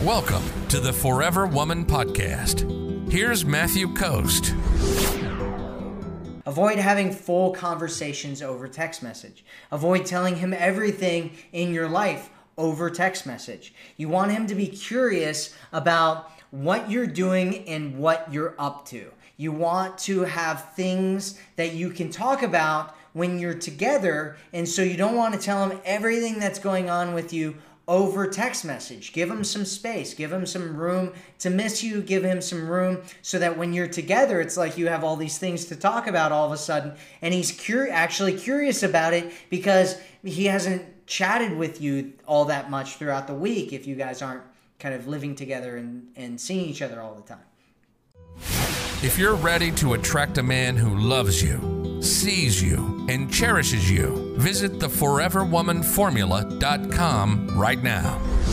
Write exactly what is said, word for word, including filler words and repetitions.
Welcome to the Forever Woman Podcast. Here's Matthew Coast. Avoid having full conversations over text message. Avoid telling him everything in your life over text message. You want him to be curious about what you're doing and what you're up to. You want to have things that you can talk about when you're together, and so you don't want to tell him everything that's going on with you over text message. Give him some space. Give him some room to miss you. Give him some room so that when you're together, it's like you have all these things to talk about all of a sudden. And he's cur- actually curious about it because he hasn't chatted with you all that much throughout the week if you guys aren't kind of living together and, and seeing each other all the time. If you're ready to attract a man who loves you, sees you, and cherishes you, visit the forever woman formula dot com right now.